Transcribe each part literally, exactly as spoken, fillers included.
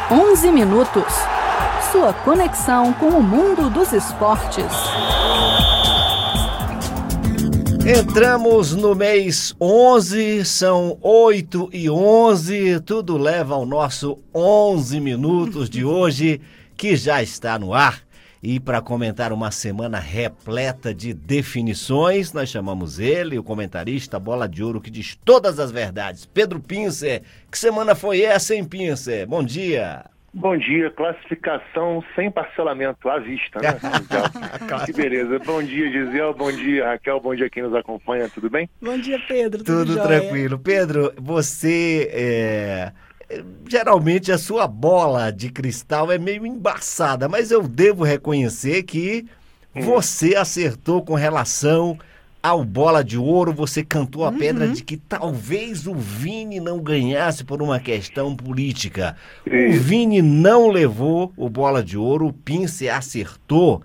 onze minutos. Sua conexão com o mundo dos esportes. Entramos no mês onze, são oito e onze, tudo leva ao nosso onze minutos de hoje, que já está no ar. E para comentar uma semana repleta de definições, nós chamamos ele, o comentarista Bola de Ouro, que diz todas as verdades, Pedro Pincer. Que semana foi essa, hein, Pincer? Bom dia. Bom dia, classificação sem parcelamento à vista, né, Gisele? Que beleza. Bom dia, Gisele, bom dia, Raquel, bom dia quem nos acompanha, tudo bem? Bom dia, Pedro, tudo, tudo jóia? Tranquilo. Pedro, você, é... geralmente a sua bola de cristal é meio embaçada, mas eu devo reconhecer que hum. você acertou com relação ao Bola de Ouro, você cantou a uhum. pedra de que talvez o Vini não ganhasse por uma questão política. O Vini não levou o Bola de Ouro, o Pincer acertou,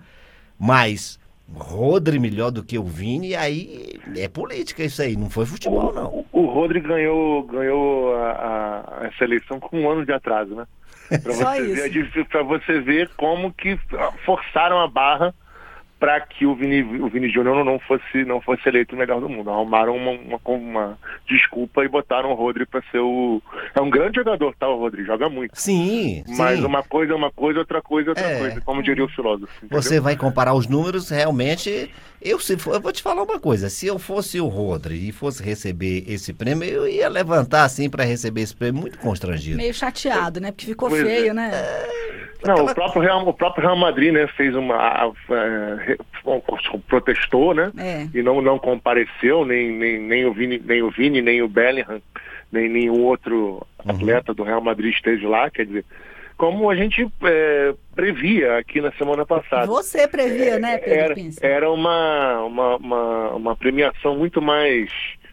mas Rodri melhor do que o Vini, aí é política isso aí, não foi futebol não. O, o Rodri ganhou, ganhou a, a, essa eleição com um ano de atraso, né? Pra você, ver, pra você ver como que forçaram a barra para que o Vini, o Vini Júnior não fosse, não fosse eleito o melhor do mundo. Arrumaram uma, uma, uma desculpa e botaram o Rodri para ser o... É um grande jogador, tá, o Rodri? Joga muito. Sim, Mas sim. uma coisa é uma coisa, outra coisa é outra é. coisa, como diria o filósofo. Entendeu? Você vai comparar os números, realmente... Eu, se for, eu vou te falar uma coisa, se eu fosse o Rodri e fosse receber esse prêmio, eu ia levantar assim para receber esse prêmio muito constrangido. Meio chateado, né? Porque ficou pois feio, é. né? É... Não, Aquela... o próprio Real, o próprio Real Madrid, né, fez uma... É, protestou, né? É. E não, não compareceu, nem, nem, nem, o Vini, nem o Vini, nem o Bellingham, nem nenhum outro atleta uhum. do Real Madrid esteve lá, quer dizer... Como a gente é, previa aqui na semana passada. Você previa, é, né, Pedro Era, Pincer? era uma, uma, uma, uma premiação muito mais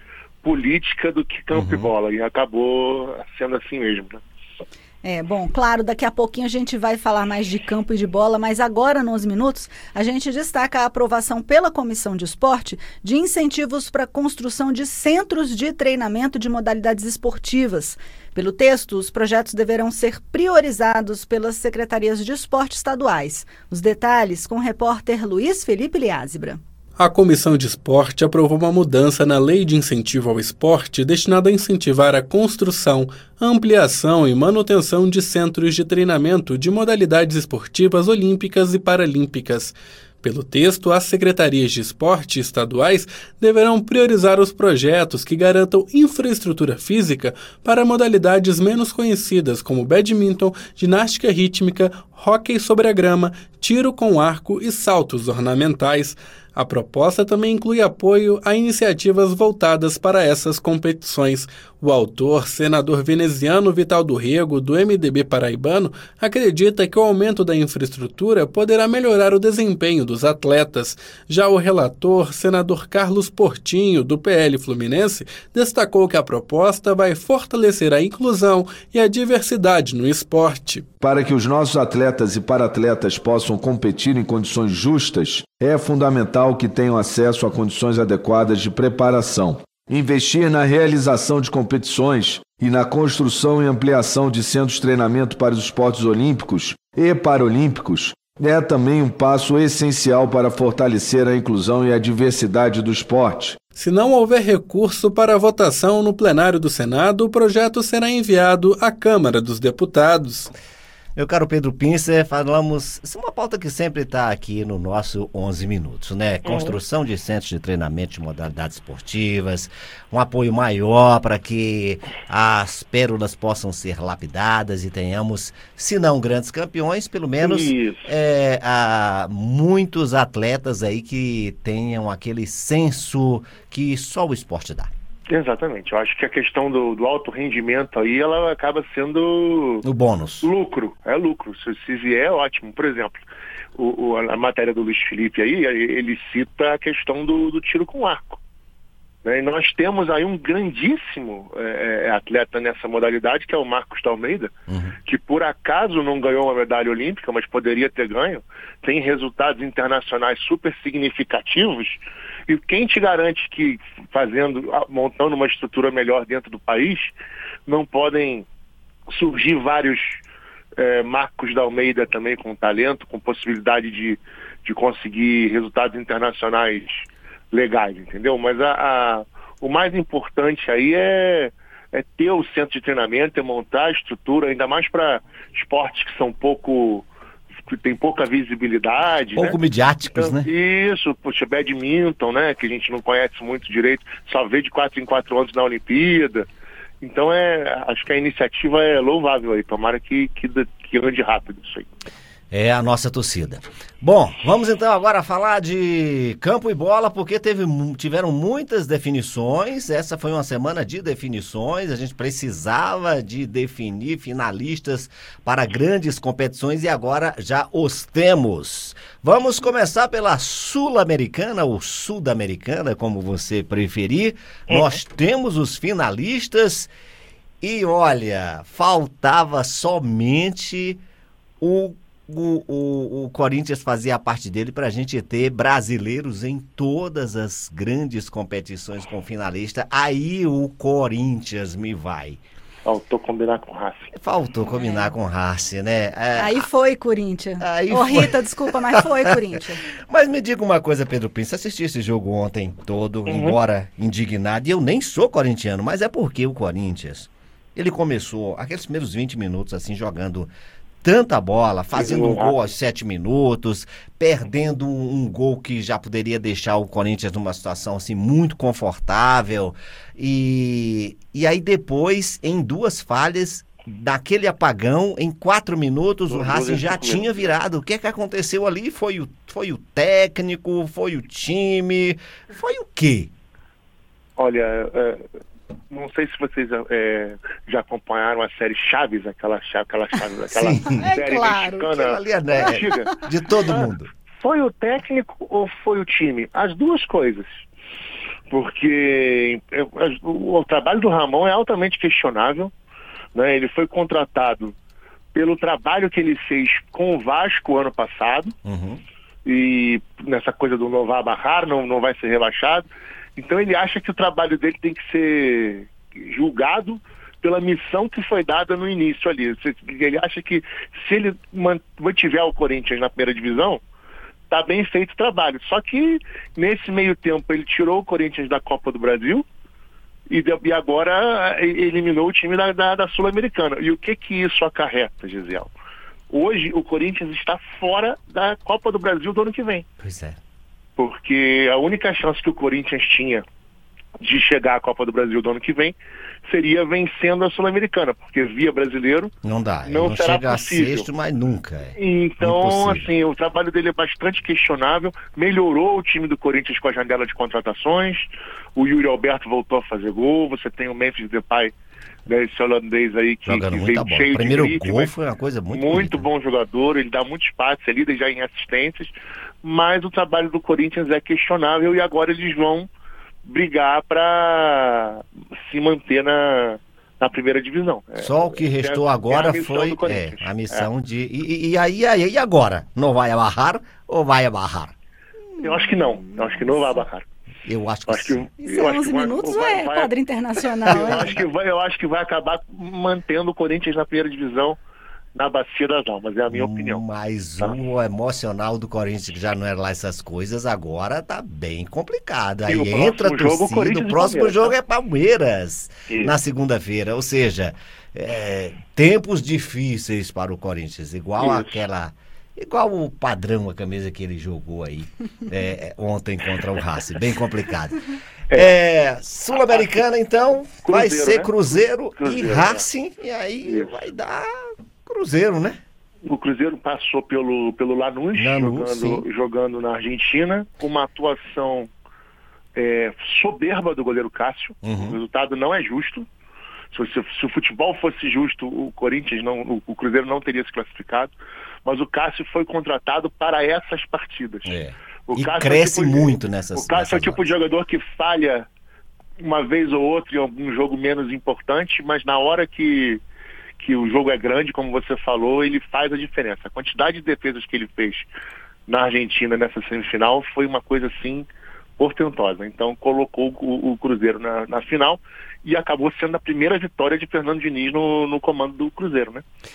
política do que campo uhum. e bola. E acabou sendo assim mesmo, né? É, bom, claro, daqui a pouquinho a gente vai falar mais de campo e de bola, mas agora, nos minutos, a gente destaca a aprovação pela Comissão de Esporte de incentivos para a construção de centros de treinamento de modalidades esportivas. Pelo texto, os projetos deverão ser priorizados pelas secretarias de esporte estaduais. Os detalhes com o repórter Luiz Felipe Liázebra. A Comissão de Esporte aprovou uma mudança na Lei de Incentivo ao Esporte destinada a incentivar a construção, ampliação e manutenção de centros de treinamento de modalidades esportivas olímpicas e paralímpicas. Pelo texto, as secretarias de esporte estaduais deverão priorizar os projetos que garantam infraestrutura física para modalidades menos conhecidas como badminton, ginástica rítmica, hóquei sobre a grama, tiro com arco e saltos ornamentais. A proposta também inclui apoio a iniciativas voltadas para essas competições. O autor, senador veneziano Vital do Rego, do M D B paraibano, acredita que o aumento da infraestrutura poderá melhorar o desempenho dos atletas. Já o relator, senador Carlos Portinho, do P L Fluminense, destacou que a proposta vai fortalecer a inclusão e a diversidade no esporte. Para que os nossos atletas e para-atletas possam competir em condições justas, é fundamental que tenham acesso a condições adequadas de preparação. Investir na realização de competições e na construção e ampliação de centros de treinamento para os esportes olímpicos e paralímpicos é também um passo essencial para fortalecer a inclusão e a diversidade do esporte. Se não houver recurso para a votação no plenário do Senado, o projeto será enviado à Câmara dos Deputados. Meu caro Pedro Pincer, falamos, isso é uma pauta que sempre está aqui no nosso onze minutos, né? Construção de centros de treinamento de modalidades esportivas, um apoio maior para que as pérolas possam ser lapidadas e tenhamos, se não grandes campeões, pelo menos é, há muitos atletas aí que tenham aquele senso que só o esporte dá. Exatamente, eu acho que a questão do, do alto rendimento aí, ela acaba sendo... O bônus. Lucro, é lucro, se, se vier, é ótimo. Por exemplo, o, o, a matéria do Luiz Felipe aí, ele cita a questão do, do tiro com arco. Né? E nós temos aí um grandíssimo é, atleta nessa modalidade, que é o Marcos Almeida, uhum. que por acaso não ganhou uma medalha olímpica, mas poderia ter ganho, tem resultados internacionais super significativos. E quem te garante que fazendo, montando uma estrutura melhor dentro do país, não podem surgir vários É, Marcos da Almeida também com talento, com possibilidade de, de conseguir resultados internacionais legais, entendeu? Mas a, a, o mais importante aí é, é ter o centro de treinamento, é montar a estrutura, ainda mais para esportes que são pouco... que tem pouca visibilidade. Pouco né? midiáticos, então, né? Isso, puxa, badminton, né? Que a gente não conhece muito direito, só vê de quatro em quatro anos na Olimpíada. Então, é, acho que a iniciativa é louvável aí. Tomara que, que, que ande rápido isso aí. É a nossa torcida. Bom, vamos então agora falar de campo e bola, porque teve, tiveram muitas definições. Essa foi uma semana de definições. A gente precisava de definir finalistas para grandes competições e agora já os temos. Vamos começar pela Sul-Americana ou Sudamericana, como você preferir. Uhum. Nós temos os finalistas e olha, faltava somente o O, o, o Corinthians fazia a parte dele para a gente ter brasileiros em todas as grandes competições com finalista. Aí o Corinthians me vai. Faltou combinar com o Racing. Faltou combinar é. com o Racing, né? É, aí foi, Corinthians. Aí Ô, foi. Rita, desculpa, mas foi, Corinthians. Mas me diga uma coisa, Pedro Prince. Assisti esse jogo ontem todo, uhum. embora indignado. E eu nem sou corintiano, mas é porque o Corinthians, ele começou aqueles primeiros vinte minutos assim, jogando tanta bola, fazendo um gol aos sete minutos, perdendo um, um gol que já poderia deixar o Corinthians numa situação assim muito confortável. E, e aí depois, em duas falhas, daquele apagão, em quatro minutos, o Racing já tinha virado. O que é que aconteceu ali? Foi o, foi o técnico, foi o time, foi o quê? Olha... É... Não sei se vocês é, já acompanharam a série Chaves, aquela Chaves, aquela, Chaves, aquela Sim, série é claro, mexicana ali é, né, de todo mundo. Foi o técnico ou foi o time? As duas coisas. Porque o, o trabalho do Ramon é altamente questionável, né? Ele foi contratado pelo trabalho que ele fez com o Vasco ano passado, uhum. e nessa coisa do não vai barrar, não, não vai ser rebaixado. Então ele acha que o trabalho dele tem que ser julgado pela missão que foi dada no início ali. Ele acha que se ele mantiver o Corinthians na primeira divisão, tá bem feito o trabalho. Só que nesse meio tempo ele tirou o Corinthians da Copa do Brasil e, e agora eliminou o time da, da, da Sul-Americana. E o que que isso acarreta, Gisele? Hoje o Corinthians está fora da Copa do Brasil do ano que vem. Pois é. Porque a única chance que o Corinthians tinha de chegar à Copa do Brasil do ano que vem seria vencendo a Sul-Americana, porque via brasileiro não dá, não, não será chega possível. a sexto, mas nunca. É. Então, impossível. assim, o trabalho dele é bastante questionável, melhorou o time do Corinthians com a janela de contratações, o Yuri Alberto voltou a fazer gol, você tem o Memphis Depay, né, esse holandês aí que, jogando que veio cheio bola. O primeiro de gripe, gol foi uma coisa muito muito bonita. Bom jogador, ele dá muito espaço, é líder já em assistências, mas o trabalho do Corinthians é questionável e agora eles vão brigar para se manter na, na primeira divisão. Só o que restou é, agora é foi é, a missão é. de... E, e aí, aí, e agora? Não vai abarrar ou vai abarrar? Eu acho que não, eu acho que não vai abarrar. Eu acho que, acho que Isso é onze minutos ou é quadro internacional? Eu acho, que vai, eu acho que vai acabar mantendo o Corinthians na primeira divisão, na Bacia das Almas, é a minha opinião. Mas tá? o emocional do Corinthians, que já não era lá essas coisas, agora tá bem complicado. Aí e entra a jogo, torcida, o próximo jogo tá? é Palmeiras, Isso. na segunda-feira. Ou seja, é, tempos difíceis para o Corinthians, igual Isso. aquela... Igual o padrão, a camisa que ele jogou aí é, ontem contra o Racing, bem complicado. É, Sul-Americana, então, Cruzeiro, vai ser né? Cruzeiro, Cruzeiro e Racing, é. e aí Isso. vai dar Cruzeiro, né? O Cruzeiro passou pelo, pelo Lanús, Lanús jogando, jogando na Argentina, com uma atuação é, soberba do goleiro Cássio. Uhum. O resultado não é justo. Se, se, se o futebol fosse justo, o Corinthians não, o, o Cruzeiro não teria se classificado. Mas o Cássio foi contratado para essas partidas. É. O e Cássio cresce é tipo, muito nessas O Cássio é o tipo horas. de jogador que falha uma vez ou outra em algum jogo menos importante, mas na hora que, que o jogo é grande, como você falou, ele faz a diferença. A quantidade de defesas que ele fez na Argentina nessa semifinal foi uma coisa assim portentosa. Então colocou o, o Cruzeiro na, na final e acabou sendo a primeira vitória de Fernando Diniz no, no comando do Cruzeiro, né?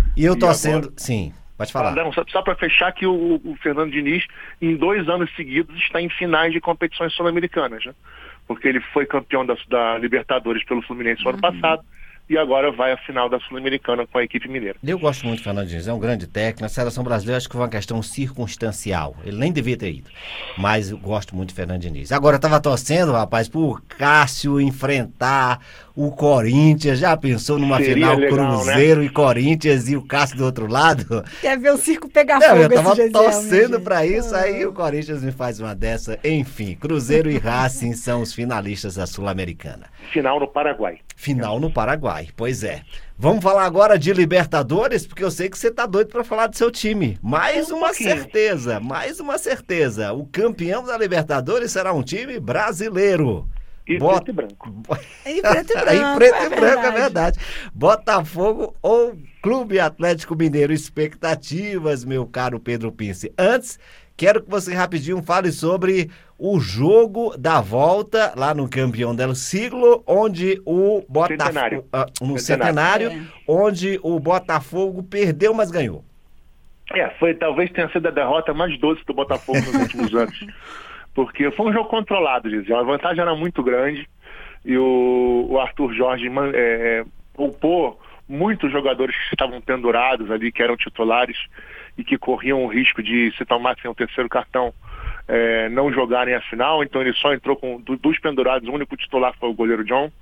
E eu E torcendo... agora... Sim, pode falar. Não, só só para fechar que o, o Fernando Diniz, em dois anos seguidos, está em finais de competições sul-americanas, né? Porque ele foi campeão da, da Libertadores pelo Fluminense no Uhum. ano passado, e agora vai à final da Sul-Americana com a equipe mineira. Eu gosto muito do Fernando Diniz, é um grande técnico. Na seleção brasileira acho que foi uma questão circunstancial. Ele nem devia ter ido. Mas eu gosto muito do Fernando Diniz. Agora eu tava torcendo, rapaz, por Cássio enfrentar o Corinthians. Já pensou numa Seria final legal, Cruzeiro, né? E Corinthians e o Cássio do outro lado? Quer ver o circo pegar Não, fogo eu tava esse torcendo pra isso, Ah. aí o Corinthians me faz uma dessa. Enfim, Cruzeiro e Racing são os finalistas da Sul-Americana. Final no Paraguai. Final no Paraguai, pois é. Vamos falar agora de Libertadores, porque eu sei que você tá doido pra falar do seu time. Mais Um uma pouquinho. certeza, mais uma certeza. O campeão da Libertadores será um time brasileiro. E Bota- preto e branco. Em preto e branco. Em preto e é branco, é verdade. verdade. Botafogo ou Clube Atlético Mineiro? Expectativas, meu caro Pedro Pince. Antes, quero que você rapidinho fale sobre o jogo da volta lá no Campeão del Siglo, onde o Botafogo... Centenário. ah, no Centenário, É. onde o Botafogo perdeu, mas ganhou. É, foi, talvez tenha sido a derrota mais doce do Botafogo nos últimos anos. Porque foi um jogo controlado, dizia. A vantagem era muito grande e o, o Arthur Jorge man- é, poupou muitos jogadores que estavam pendurados ali, que eram titulares e que corriam o risco de, se tomassem o terceiro cartão, é, não jogarem a final. Então ele só entrou com do- dos pendurados, o único titular foi o goleiro John.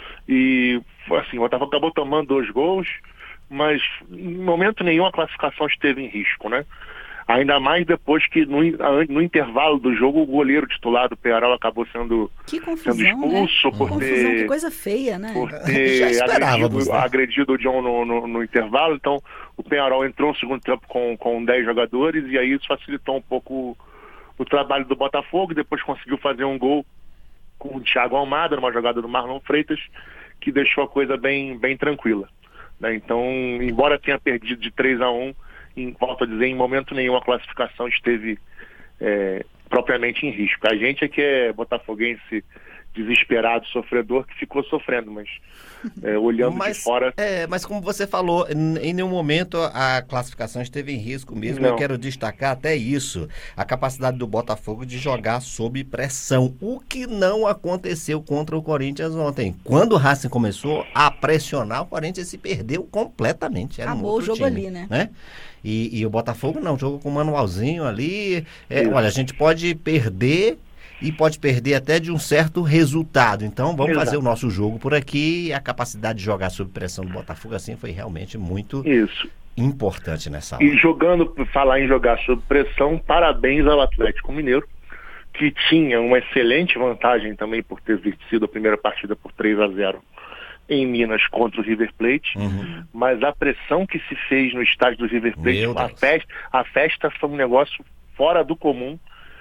E foi assim, o Botafogo acabou tomando dois gols, mas em momento nenhum a classificação esteve em risco, né? Ainda mais depois que no, in- a- no intervalo do jogo o goleiro titular do Peñarol acabou sendo, Que sendo confusão, né? expulso por Confusão, que ter, coisa feia, né? por Já ter esperávamos, agredido, né? agredido o John no, no- no intervalo. Então o Peñarol entrou no segundo tempo com, com dez jogadores e aí isso facilitou um pouco o, o trabalho do Botafogo. Depois conseguiu fazer um gol com o Thiago Almada, numa jogada do Marlon Freitas, que deixou a coisa bem, bem tranquila, né? Então, embora tenha perdido de três a um, em, volto a dizer, em momento nenhum a classificação esteve é, propriamente em risco. A gente é que é botafoguense desesperado, sofredor, que ficou sofrendo, mas é, olhando mas, de fora... É, mas como você falou, em em nenhum momento a classificação esteve em risco mesmo. Não. Eu quero destacar até isso, a capacidade do Botafogo de jogar sob pressão, o que não aconteceu contra o Corinthians ontem. Quando o Racing começou a pressionar, o Corinthians se perdeu completamente. Era um Acabou o outro jogo time, ali, né? né? E, e o Botafogo não, jogou com um manualzinho ali. É, Isso. olha, a gente pode perder... E pode perder até de um certo resultado. Então vamos Exato. fazer o nosso jogo por aqui. E a capacidade de jogar sob pressão do Botafogo assim foi realmente muito Isso. importante nessa hora. E jogando, por falar em jogar sob pressão, parabéns ao Atlético Mineiro, que tinha uma excelente vantagem também por ter vencido a primeira partida por três a zero em Minas contra o River Plate, Uhum. mas a pressão que se fez no estádio do River Plate, Meu a Deus. festa, a festa foi um negócio fora do comum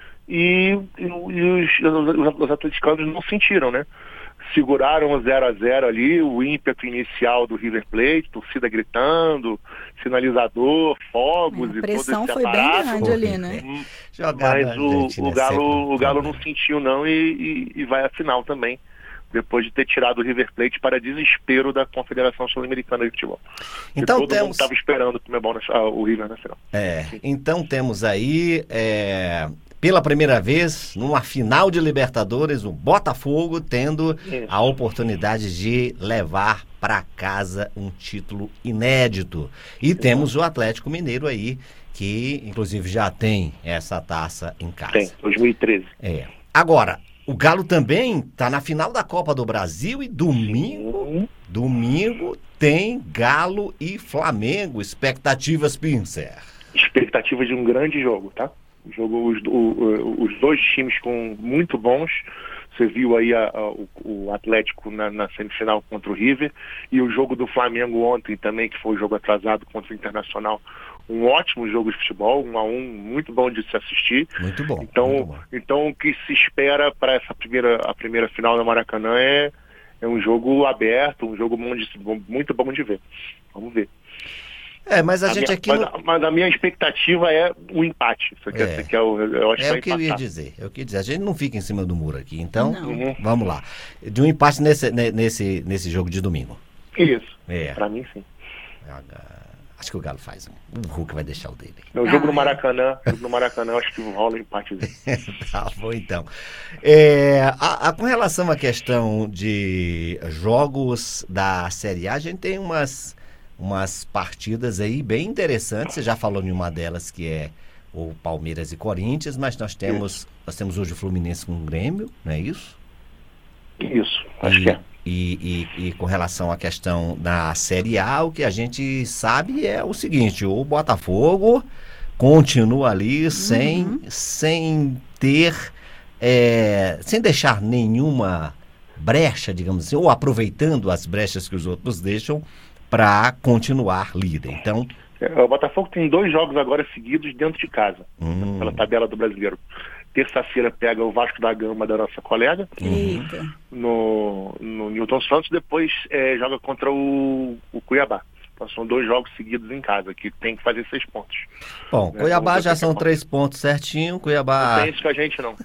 e, e, e os, os, os atleticanos não sentiram, né? Seguraram o zero a zero ali, o ímpeto inicial do River Plate, torcida gritando, sinalizador, fogos É, a e pressão todo esse foi bem aparato. grande ali, né? Hum, Jogar Mas na o, Argentina o é Galo, sempre um o Galo não problema. sentiu não e, e- e vai à final também, depois de ter tirado o River Plate para desespero da Confederação Sul-Americana de Futebol. Então e todo mundo temos- estava esperando o, Comebol na- ah, o River na final. É, então temos aí, é, pela primeira vez, numa final de Libertadores, o Botafogo tendo Isso. a oportunidade de levar para casa um título inédito. E temos o Atlético Mineiro aí, que inclusive já tem essa taça em casa. Tem, dois mil e treze. É. Agora, o Galo também está na final da Copa do Brasil e domingo, Hum, domingo tem Galo e Flamengo. Expectativas, Pincer. expectativa de um grande jogo, tá? O jogo, os, o- o- os dois times com muito bons. Você viu aí a- a- o, o Atlético na, na semifinal contra o River e o jogo do Flamengo ontem também, que foi o jogo atrasado contra o Internacional. Um ótimo jogo de futebol, um a um, muito bom de se assistir. Muito bom. Então, muito bom. então o que se espera para essa primeira, a primeira final do Maracanã é, é um jogo aberto, um jogo bom de- muito bom de ver. Vamos ver. É, mas a, A gente minha- aqui mas, não... mas a minha expectativa é o empate. Você quer, É. você quer o, eu acho É vai o que eu ia empatar. dizer, é o que eu ia dizer. A gente não fica em cima do muro aqui, então Não. Uhum. vamos lá. De um empate nesse, ne- nesse, nesse jogo de domingo. Isso, É. pra mim sim. Acho que o Galo faz um. O Hulk vai deixar o dele. No jogo no Maracanã, jogo no Maracanã, acho que rola um empatezinho. Tá bom, então. É, a, a, com relação à questão de jogos da Série A, a gente tem umas, umas partidas aí bem interessantes. Você já falou em uma delas, que é o Palmeiras e Corinthians, mas nós temos, nós temos hoje o Fluminense com o Grêmio, não é isso? Isso, acho e, que é. E, e, e com relação à questão da Série A, o que a gente sabe é o seguinte: o Botafogo continua ali uhum. sem, sem ter, é, sem deixar nenhuma brecha, digamos assim, ou aproveitando as brechas que os outros deixam para continuar líder. Então, o Botafogo tem dois jogos agora seguidos dentro de casa, hum. pela tabela do Brasileiro. Terça-feira pega o Vasco da Gama da nossa colega Eita. no, no Newton Santos, depois é, joga contra o, o Cuiabá. Então são dois jogos seguidos em casa, que tem que fazer seis pontos. Bom, né? Cuiabá então, já são três pontos certinho, Cuiabá... Não tem isso com a gente, não.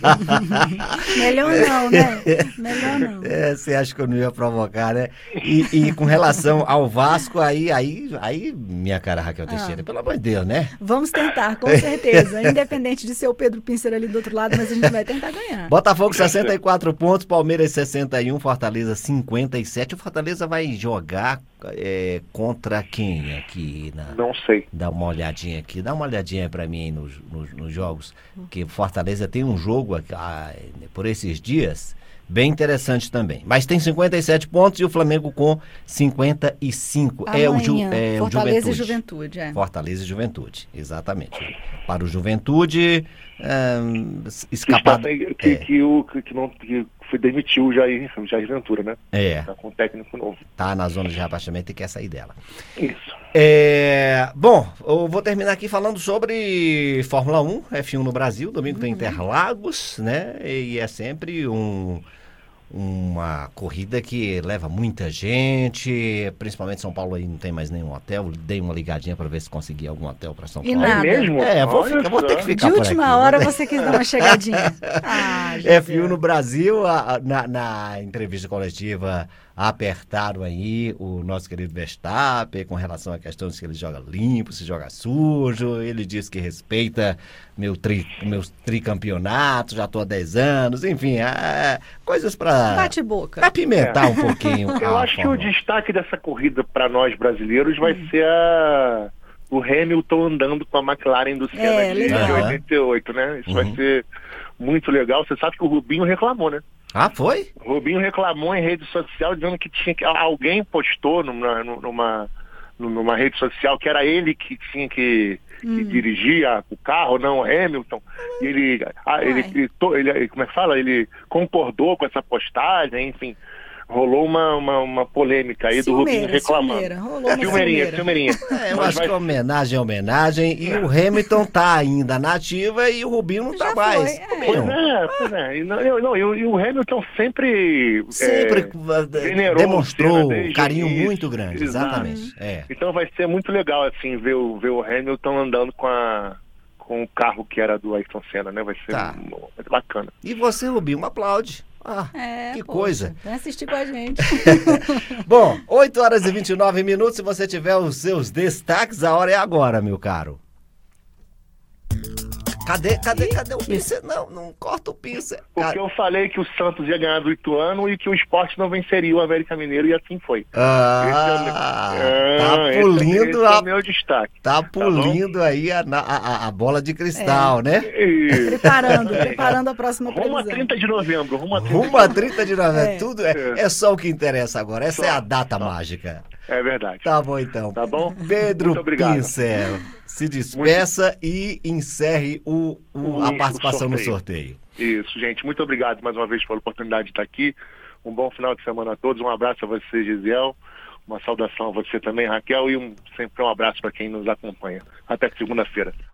Melhor não, né? Melhor não. É, você acha que eu não ia provocar, né? E, e com relação ao Vasco, aí, aí, aí minha cara Raquel Teixeira, ah. pelo amor de Deus, né? Vamos tentar, com certeza. Independente de ser o Pedro Pincer ali do outro lado, mas a gente vai tentar ganhar. Botafogo sessenta e quatro pontos, Palmeiras sessenta e um, Fortaleza cinquenta e sete. O Fortaleza vai jogar é, contra quem aqui? Na... Não sei. Dá uma olhadinha aqui, dá uma olhadinha pra mim aí nos, nos, nos jogos, que Fortaleza tem um jogo ah, por esses dias bem interessante também, mas tem cinquenta e sete pontos e o Flamengo com cinquenta e cinco. Amanhã, é o, Ju, é Fortaleza o Juventude. e Juventude, é. Fortaleza e Juventude, exatamente. Para o Juventude hum, escapar... Que, que, é. que, o, que, que, não, que foi demitiu o Jair, Jair Ventura, né? É. Tá com um técnico novo. Tá na zona de rebaixamento e quer sair dela. Isso. É, bom, eu vou terminar aqui falando sobre Fórmula um, F um no Brasil. Domingo uhum. tem Interlagos, né? E é sempre um... uma corrida que leva muita gente, principalmente São Paulo aí não tem mais nenhum hotel. Dei uma ligadinha para ver se consegui algum hotel para São e Paulo. Nada. É mesmo? É, vou, ficar, vou ter que ficar de por última aqui, hora né? você quis dar uma chegadinha. Ah, F um no Brasil, a, a, na, na entrevista coletiva apertaram aí o nosso querido Verstappen com relação à questão de se ele joga limpo, se joga sujo. Ele diz que respeita meu tri, meus tricampeonatos, já estou há dez anos, enfim, é, coisas para bate boca, apimentar é. um pouquinho. Eu acho que o destaque dessa corrida para nós brasileiros vai hum. ser a, o Hamilton andando com a McLaren do Senna é, de, de oitenta e oito, né? Isso uhum. vai ser muito legal. Você sabe que o Rubinho reclamou, né? Ah, foi? O Rubinho reclamou em rede social dizendo que tinha que alguém postou numa, numa, numa rede social que era ele que tinha que, hum. que dirigir o carro, não o Hamilton. E ele, ah, ele, ele, ele, como é que fala? Ele concordou com essa postagem, enfim. Rolou uma, uma, uma polêmica aí Silmeira, do Rubinho reclamando. Silmeira, rolou uma Silmeirinha, Silmeirinha. É, eu acho vai... que homenagem é homenagem. E o Hamilton tá ainda na ativa e o Rubinho não Já tá mais. Foi, é. Pois é, pois é. E, não, eu, não, eu, e o Hamilton sempre, sempre é, demonstrou um carinho isso, muito grande. Exatamente. É. Então vai ser muito legal assim ver o, ver o Hamilton andando com a com o carro que era do Ayrton Senna, né? Vai ser tá. muito bacana. E você, Rubinho, aplaude. Ah, é, que poxa, coisa. Vem assistir com a gente. Bom, oito horas e vinte e nove minutos. Se você tiver os seus destaques, a hora é agora, meu caro. Cadê, cadê, cadê o pincel? Não, não corta o pincel. Porque eu falei que o Santos ia ganhar do Ituano e que o Sport não venceria o América Mineiro e assim foi. Ah, é, tá esse, pulindo esse a... é o meu destaque. Tá pulindo tá aí a, a, a bola de cristal, é. né? Preparando, preparando a próxima previsão. Rumo a trinta de novembro. Rumo a trinta, rumo a trinta de novembro. É. Tudo é, é. é só o que interessa agora. Essa só, é a data só. mágica. É verdade. Tá bom, então. Tá bom? Pedro Pincel, se despeça muito... e encerre o, o, a participação o no sorteio. Isso, gente. Muito obrigado mais uma vez pela oportunidade de estar aqui. Um bom final de semana a todos. Um abraço a você, Gisele. Uma saudação a você também, Raquel. E um, sempre um abraço para quem nos acompanha. Até segunda-feira.